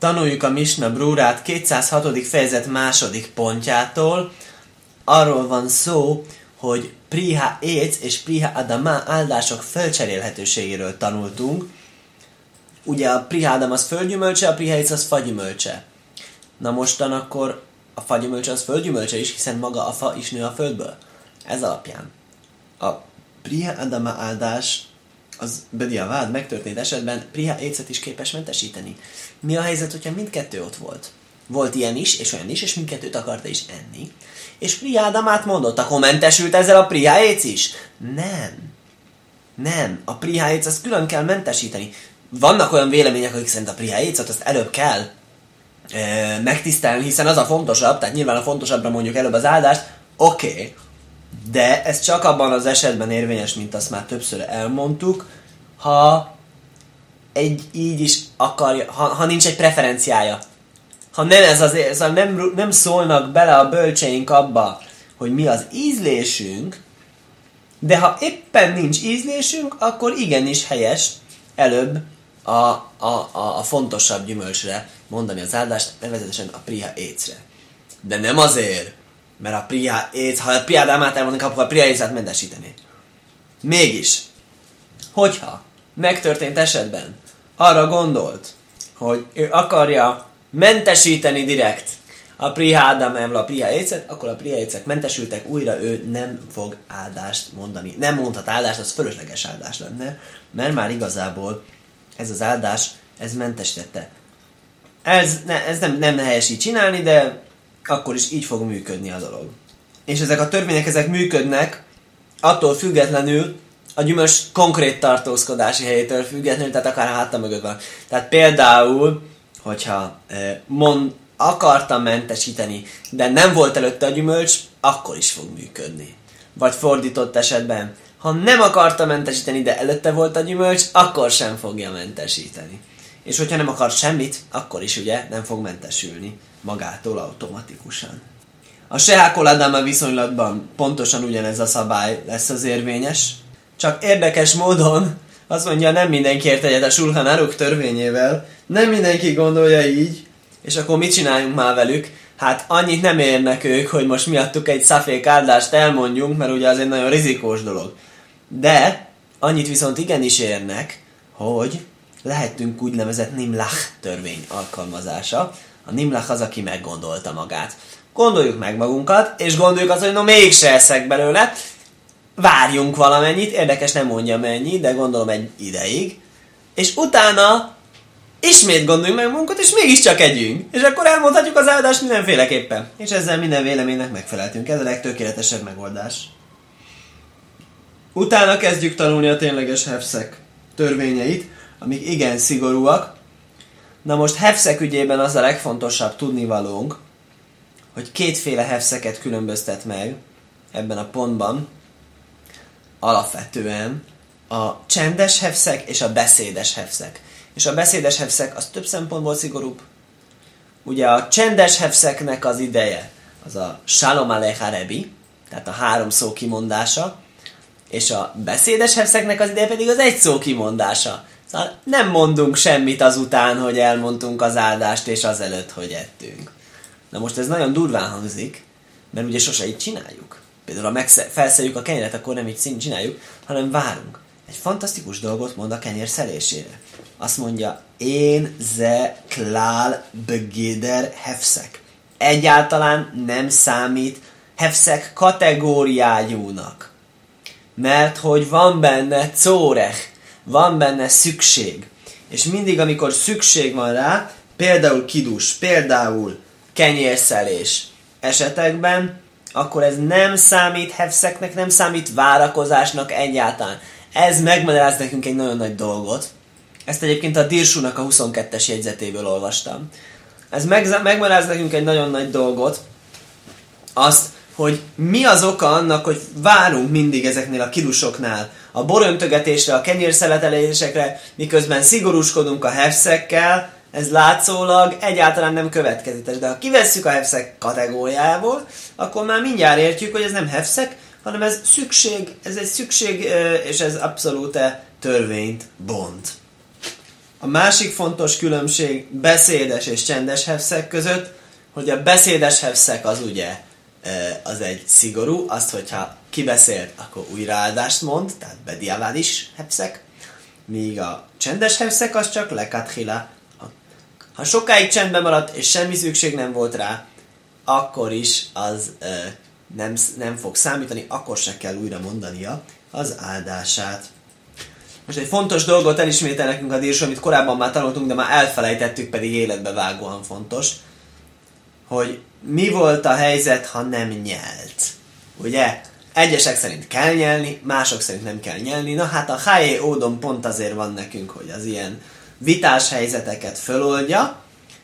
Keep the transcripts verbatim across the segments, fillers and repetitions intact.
Tanuljuk a Misna Brúrát kétszázhatodik fejezet második pontjától. Arról van szó, hogy Priha Éc és Priha Adama áldások felcserélhetőségéről tanultunk. Ugye a Priha Adam az földgyümölcse, a Priha Éc az fagyümölcse. Na mostan akkor a fagyümölcse az földgyümölcse is, hiszen maga a fa is nő a földből. Ez alapján. A Priha Adama áldás az bediavád megtörtént esetben Priha Écet is képes mentesíteni. Mi a helyzet, hogyha mindkettő ott volt? Volt ilyen is, és olyan is, és mindkettőt akarta is enni. És Priha Adamát mondott, akkor mentesült ezzel a Priha Éc is? Nem. Nem. A Priha Éc azt külön kell mentesíteni. Vannak olyan vélemények, akik szerint a Priha Écet azt előbb kell e, megtisztelni, hiszen az a fontosabb, tehát nyilván a fontosabbra mondjuk előbb az áldást. Oké. Okay. De ez csak abban az esetben érvényes, mint azt már többször elmondtuk, ha egy így is akarja, ha, ha nincs egy preferenciája. Ha nem, ez az, ez a nem, nem szólnak bele a bölcseink abba, hogy mi az ízlésünk, de ha éppen nincs ízlésünk, akkor igenis helyes előbb a, a, a, a fontosabb gyümölcsre mondani az áldást, nevezetesen a Priha Écre. De nem azért, mert a Priha Éc, ha a Priha Adamát elmondanak, akkor a Priha Écet mentesíteni. Mégis, hogyha megtörtént esetben arra gondolt, hogy ő akarja mentesíteni direkt a Priha Adamával a Priha Écet, akkor a Priha Écek mentesültek, újra ő nem fog áldást mondani. Nem mondhat áldást, az fölösleges áldás lenne, mert már igazából ez az áldás, ez mentesítette. Ez, ne, ez nem, nem helyes így csinálni, de akkor is így fog működni a dolog. És ezek a törvények, ezek működnek attól függetlenül, a gyümölcs konkrét tartózkodási helyétől függetlenül, tehát akár a háta mögött van. Tehát például, hogyha mond, akartam mentesíteni, de nem volt előtte a gyümölcs, akkor is fog működni. Vagy fordított esetben, ha nem akarta mentesíteni, de előtte volt a gyümölcs, akkor sem fogja mentesíteni. És hogyha nem akar semmit, akkor is ugye nem fog mentesülni magától automatikusan. A Sehákol Adama viszonylatban pontosan ugyanez a szabály lesz az érvényes, csak érdekes módon azt mondja, nem mindenki ért egyet a Sulhan Aruch törvényével, nem mindenki gondolja így, és akkor mit csináljunk már velük? Hát annyit nem érnek ők, hogy most miattuk egy szafék áldást elmondjunk, mert ugye az egy nagyon rizikós dolog. De annyit viszont igenis érnek, hogy lehetünk úgynevezett Nimlach törvény alkalmazása. A Nimlach az, aki meggondolta magát. Gondoljuk meg magunkat, és gondoljuk azt, hogy no mégse eszek belőle, várjunk valamennyit, érdekes nem mondja mennyi, de gondolom egy ideig, és utána ismét gondoljuk meg magunkat, és mégiscsak együnk. És akkor elmondhatjuk az áldást mindenféleképpen. És ezzel minden véleménynek megfeleltünk. Ez a legtökéletesebb megoldás. Utána kezdjük tanulni a tényleges hefszek törvényeit, amik igen szigorúak. Na most hefszek ügyében az a legfontosabb tudnivalónk, hogy kétféle hefszeket különböztet meg ebben a pontban. Alapvetően a csendes hefszek és a beszédes hefszek. És a beszédes hefszek az több szempontból szigorúbb. Ugye a csendes hefszeknek az ideje az a Shalom Aleich Rebi, tehát a három szó kimondása, és a beszédes hefszeknek az ideje pedig az egy szó kimondása. Szóval nem mondunk semmit azután, hogy elmondtunk az áldást, és azelőtt, hogy ettünk. Na most ez nagyon durván hangzik, mert ugye sose így csináljuk. Például ha felszeljük a kenyeret, akkor nem így csináljuk, hanem várunk. Egy fantasztikus dolgot mond a kenyér szelésére. Azt mondja, én ze klál begéder hefszek. Egyáltalán nem számít hefszek kategóriájúnak. Mert hogy van benne córech, van benne szükség. És mindig, amikor szükség van rá, például kidus, például kenyérszelés esetekben, akkor ez nem számít hefszeknek, nem számít várakozásnak egyáltalán. Ez megmagyaráz nekünk egy nagyon nagy dolgot. Ezt egyébként a Dirsúnak a huszonkettes jegyzetéből olvastam. Ez meg, megmagyaráz nekünk egy nagyon nagy dolgot. Azt, hogy mi az oka annak, hogy várunk mindig ezeknél a kidusoknál a boröntögetésre, a kenyérszeletelésekre, miközben szigorúskodunk a hefszekkel, ez látszólag egyáltalán nem következetes. De ha kivesszük a hefszek kategóriából, akkor már mindjárt értjük, hogy ez nem hefszek, hanem ez szükség, ez egy szükség, és ez abszolút törvényt bont. A másik fontos különbség beszédes és csendes hefszek között, hogy a beszédes hefszek az ugye az egy szigorú, azt, hogyha kibeszélt, akkor újraáldást mond, tehát bediávád is hefszek, míg a csendes hefszek az csak lekathila. Ha sokáig csendben maradt, és semmi szükség nem volt rá, akkor is az ö, nem, nem fog számítani, akkor se kell újra mondania az áldását. Most egy fontos dolgot elismétel nekünk a dírsó, amit korábban már tanultunk, de már elfelejtettük, pedig életbe vágóan fontos, hogy mi volt a helyzet, ha nem nyelt. Ugye? Egyesek szerint kell nyelni, mások szerint nem kell nyelni. Na hát a Hájé Ódon pont azért van nekünk, hogy az ilyen vitás helyzeteket föloldja.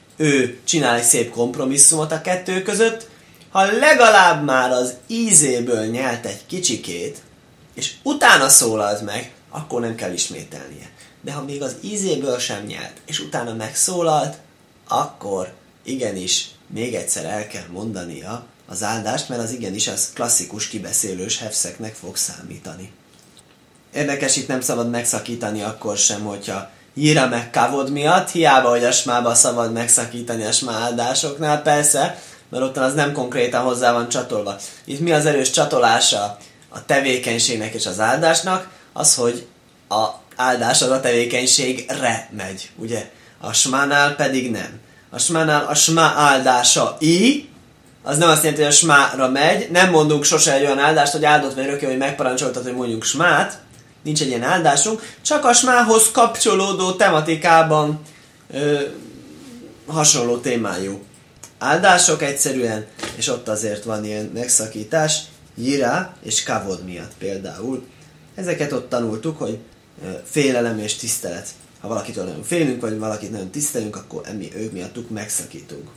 Ő csinál egy szép kompromisszumot a kettő között. Ha legalább már az ízéből nyelt egy kicsikét, és utána szólalt meg, akkor nem kell ismételnie. De ha még az ízéből sem nyelt, és utána megszólalt, akkor igenis még egyszer el kell mondania az áldást, mert az igenis az klasszikus kibeszélős hefszeknek fog számítani. Érdekes, itt nem szabad megszakítani akkor sem, hogyha Jira meg kavod miatt, hiába, hogy a smába szabad megszakítani a smá áldásoknál, persze, mert ott az nem konkrétan hozzá van csatolva. Itt mi az erős csatolása a tevékenységnek és az áldásnak? Az, hogy a áldás az a tevékenységre megy, ugye? A smánál pedig nem. A smánál a smá áldása i, az nem azt jelenti, hogy a smára megy, nem mondunk sose egy olyan áldást, hogy áldott vagy örökké, hogy megparancsoltad, hogy mondjunk smát, nincs egy ilyen áldásunk, csak a smához kapcsolódó tematikában ö, hasonló témájú áldások egyszerűen, és ott azért van ilyen megszakítás, jira és kavod miatt például. Ezeket ott tanultuk, hogy ö, félelem és tisztelet. Ha valakitől nagyon félünk, vagy valakit nagyon tisztelünk, akkor emi, ők miattuk megszakítunk.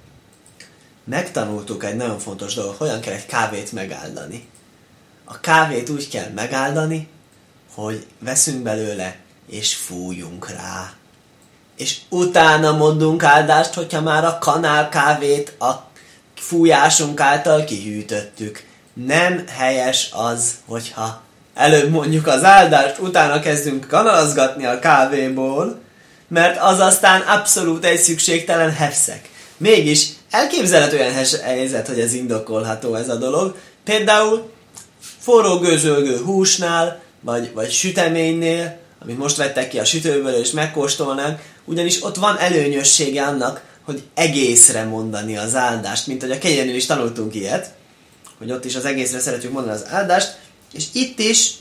Megtanultuk egy nagyon fontos dolgot, hogyan kell egy kávét megáldani. A kávét úgy kell megáldani, hogy veszünk belőle, és fújjunk rá. És utána mondunk áldást, hogyha már a kanál kávét a fújásunk által kihűtöttük. Nem helyes az, hogyha előbb mondjuk az áldást, utána kezdünk kanalazgatni a kávéból, mert az aztán abszolút egy szükségtelen hefszek. Mégis elképzelhető olyan helyzet, hogy ez indokolható ez a dolog. Például forró gőzölgő húsnál, vagy, vagy süteménynél, amit most vettek ki a sütőből és megkóstolnánk, ugyanis ott van előnyössége annak, hogy egészre mondani az áldást, mint hogy a kenyérnél is tanultunk ilyet, hogy ott is az egészre szeretjük mondani az áldást, és itt is,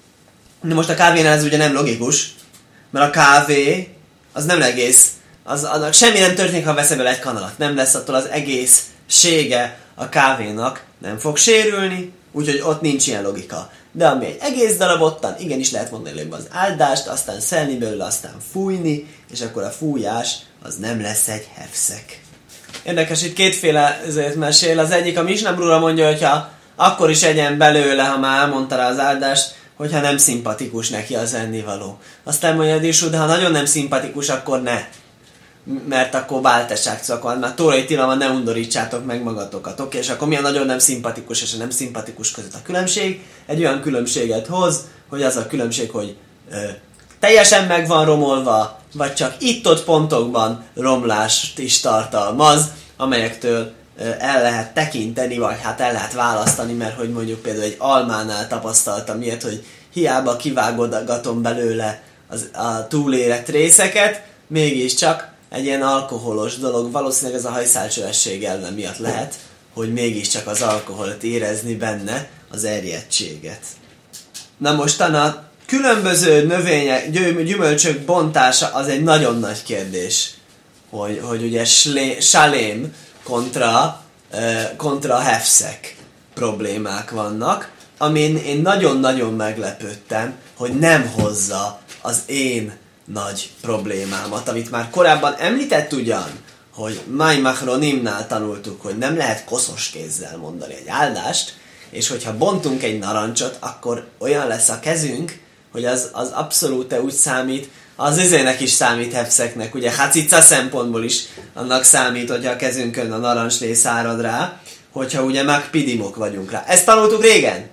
de most a kávénál ez ugye nem logikus, mert a kávé az nem egész, az, annak semmi nem történik, ha veszem belőle egy kanalat, nem lesz attól az egészsége a kávénak, nem fog sérülni, úgyhogy ott nincs ilyen logika. De ami egy egész darab ottan, igenis lehet mondani előbb az áldást, aztán szelni belőle, aztán fújni, és akkor a fújás az nem lesz egy hefszek. Érdekes, itt kétféle ezért mesél. Az egyik a Misna Brura mondja, hogyha akkor is egyen belőle, ha már elmondta rá az áldást, hogyha nem szimpatikus neki az ennivaló. Aztán mondja a Dírsú, de ha nagyon nem szimpatikus, akkor ne. Mert akkor báltesság szakad, már tórai tilalma, ne undorítsátok meg magatokat. Oké, és akkor mi a nagyon nem szimpatikus és a nem szimpatikus között a különbség? Egy olyan különbséget hoz, hogy az a különbség, hogy ö, teljesen meg van romolva, vagy csak itt-ott pontokban romlást is tartalmaz, amelyektől ö, el lehet tekinteni, vagy hát el lehet választani, mert hogy mondjuk például egy almánál tapasztaltam ilyet, hogy hiába kivágogatom belőle az, a túlérett részeket, mégiscsak egy ilyen alkoholos dolog, valószínűleg ez a hajszálcsövesség elve miatt lehet, hogy mégiscsak az alkoholt érezni benne, az erjedtséget. Na mostan a különböző növények, gyümölcsök bontása az egy nagyon nagy kérdés, hogy, hogy ugye slé, salém kontra, uh, kontra hefszek problémák vannak, amin én nagyon-nagyon meglepődtem, hogy nem hozza az én nagy problémámat, amit már korábban említett ugyan, hogy Mai Machronimnál tanultuk, hogy nem lehet koszos kézzel mondani egy áldást, és hogyha bontunk egy narancsot, akkor olyan lesz a kezünk, hogy az, az abszolút úgy számít, az izének is számít hefszeknek, ugye hacica szempontból is annak számít, hogyha a kezünkön a narancslé szárad rá, hogyha ugye megpidimok vagyunk rá. Ezt tanultuk régen.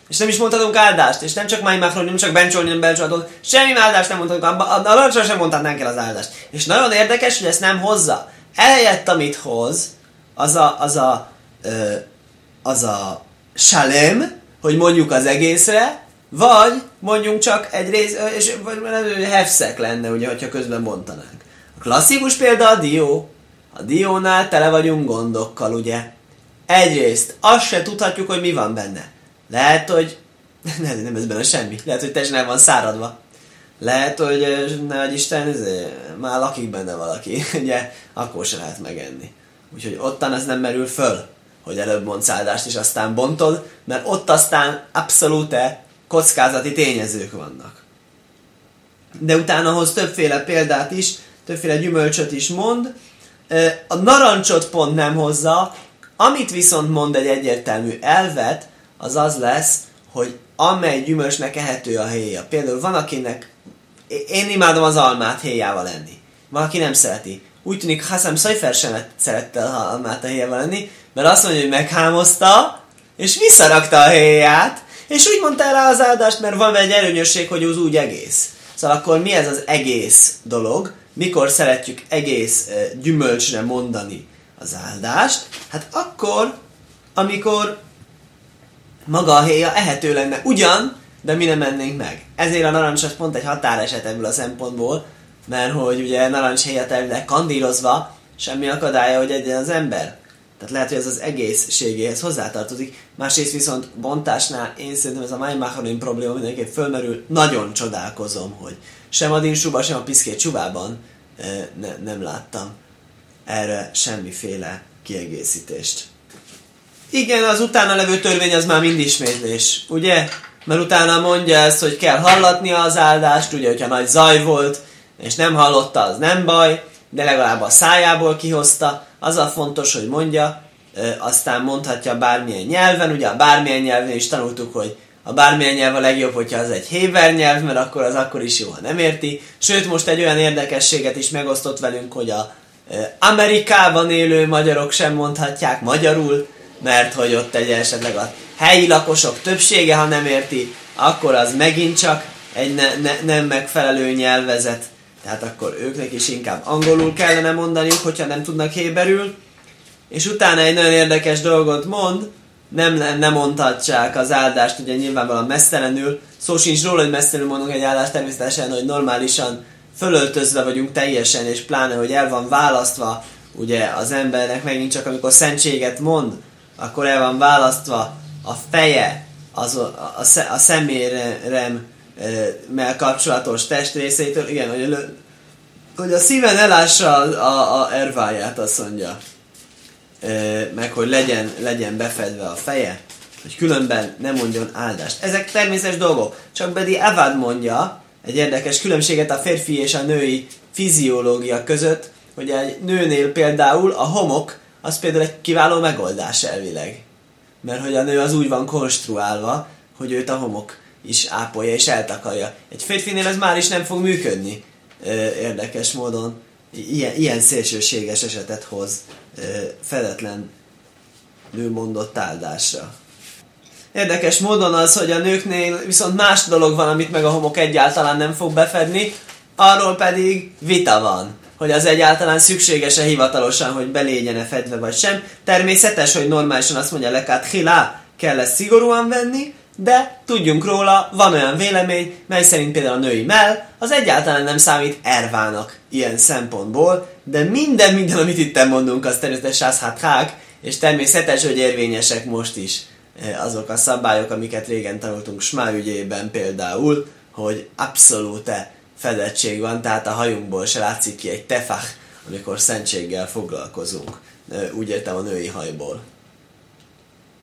És nem is mondhatunk áldást, és nem csak Mai Machron, nem csak Bencsolni, nem Belcsolatot, semmi áldást nem mondhatunk, a narancsra sem mondhatnánk el az áldást. És nagyon érdekes, hogy ezt nem hozza. Ehelyett, amit hoz, az a, az a, ö, az a salem, hogy mondjuk az egészre, vagy mondjunk csak egy rész, és vagy hefszek lenne, ugye, hogyha közben bontanánk. A klasszikus példa a dió. A diónál tele vagyunk gondokkal, ugye. Egyrészt azt se tudhatjuk, hogy mi van benne. Lehet, hogy nem, nem ez benne semmi. Lehet, hogy teljesen el van száradva. Lehet, hogy nehogy Isten, ezért, már lakik benne valaki, ugye, akkor se lehet megenni. Úgyhogy ottan ez nem merül föl, hogy előbb mondsz áldást, és aztán bontod, mert ott aztán abszolút kockázati tényezők vannak. De utána hoz többféle példát is, többféle gyümölcsöt is mond. A narancsot pont nem hozza, amit viszont mond egy egyértelmű elvet, az az lesz, hogy amely gyümölcsnek ehető a héja. Például van, akinek, én imádom az almát héjával enni. Van, aki nem szereti. Úgy tűnik, Hassam Szajfer sem szerette az almát a héjával enni, mert azt mondja, hogy meghámozta, és visszarakta a héját, és úgy mondta rá az áldást, mert van egy előnyösség, hogy az úgy egész. Szóval akkor mi ez az egész dolog? Mikor szeretjük egész gyümölcsre mondani az áldást? Hát akkor, amikor maga a héja ehető lenne ugyan, de mi nem ennénk meg. Ezért a narancs az pont egy határeset ebből a szempontból, mert hogy ugye narancshéjat elvileg kandírozva, semmi akadálya, hogy egyen az ember. Tehát lehet, hogy ez az egészségéhez hozzátartozik. Másrészt viszont bontásnál én szerintem ez a Mai Machronim probléma mindenképp fölmerül. Nagyon csodálkozom, hogy sem a Dinsuba, sem a Piszkét Csubában ne, nem láttam erre semmiféle kiegészítést. Igen, az utána levő törvény az már mind ismétlés, ugye? Mert utána mondja ezt, hogy kell hallatnia az áldást, ugye, hogyha nagy zaj volt, és nem hallotta, az nem baj, de legalább a szájából kihozta. Az a fontos, hogy mondja, aztán mondhatja bármilyen nyelven, ugye a bármilyen nyelven is tanultuk, hogy a bármilyen nyelv a legjobb, hogyha az egy héber nyelv, mert akkor az akkor is jó, ha nem érti. Sőt, most egy olyan érdekességet is megosztott velünk, hogy a Amerikában élő magyarok sem mondhatják magyarul, mert hogy ott egy esetleg a helyi lakosok többsége, ha nem érti, akkor az megint csak egy ne, ne, nem megfelelő nyelvezet. Tehát akkor őknek is inkább angolul kellene mondaniuk, hogyha nem tudnak héberül. És utána egy nagyon érdekes dolgot mond, nem, nem mondhatják az áldást, ugye nyilvánvalóan mesztelenül. Szó sincs róla, hogy mesztelenül mondunk egy áldást, természetesen, hogy normálisan fölöltözve vagyunk teljesen, és pláne, hogy el van választva, ugye az embernek megint csak amikor szentséget mond, akkor el van választva a feje, az, a, a, a szeméremmel kapcsolatos testrészeitől, igen, hogy, hogy a szíven elássa a, a, a erváját, azt mondja, e, meg hogy legyen, legyen befedve a feje, hogy különben nem mondjon áldást. Ezek természetes dolgok, csak Bedi Avad mondja egy érdekes különbséget a férfi és a női fiziológia között, hogy egy nőnél például a homok az például egy kiváló megoldás elvileg. Mert hogy a nő az úgy van konstruálva, hogy őt a homok is ápolja és eltakarja. Egy férfinél ez már is nem fog működni érdekes módon. Ilyen, ilyen szélsőséges esetet hoz fedetlen nő mondott áldásra. Érdekes módon az, hogy a nőknél viszont más dolog van, amit meg a homok egyáltalán nem fog befedni, arról pedig vita van, hogy az egyáltalán szükséges-e hivatalosan, hogy belégyen-e fedve vagy sem. Természetes, hogy normálisan azt mondja lekát hilá, kell ezt szigorúan venni, de tudjunk róla, van olyan vélemény, mely szerint például a női mell, az egyáltalán nem számít ervának ilyen szempontból, de minden, minden, amit itt mondunk, az természetesen az hát és természetes, hogy érvényesek most is azok a szabályok, amiket régen tanultunk Smá ügyében például, hogy abszolút fedettség van, tehát a hajunkból se látszik ki egy tefach, amikor szentséggel foglalkozunk. Úgy értem a női hajból.